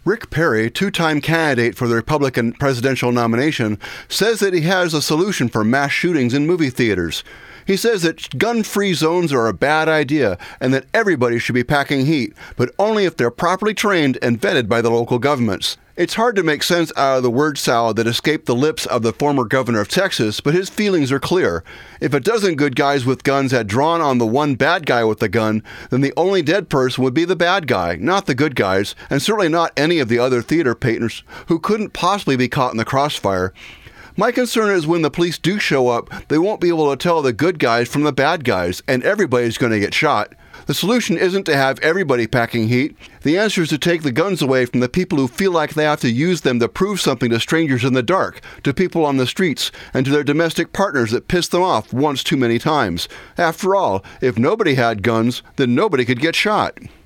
Rick Perry, two-time candidate for the Republican presidential nomination, says that he has a solution for mass shootings in movie theaters. He says that gun-free zones are a bad idea and that everybody should be packing heat, but only if they're properly trained and vetted by the local governments. It's hard to make sense out of the word salad that escaped the lips of the former governor of Texas, but his feelings are clear. If a dozen good guys with guns had drawn on the one bad guy with the gun, then the only dead person would be the bad guy, not the good guys, and certainly not any of the other theater patrons who couldn't possibly be caught in the crossfire. My concern is when the police do show up, they won't be able to tell the good guys from the bad guys, and everybody's going to get shot. The solution isn't to have everybody packing heat. The answer is to take the guns away from the people who feel like they have to use them to prove something to strangers in the dark, to people on the streets, and to their domestic partners that pissed them off once too many times. After all, if nobody had guns, then nobody could get shot.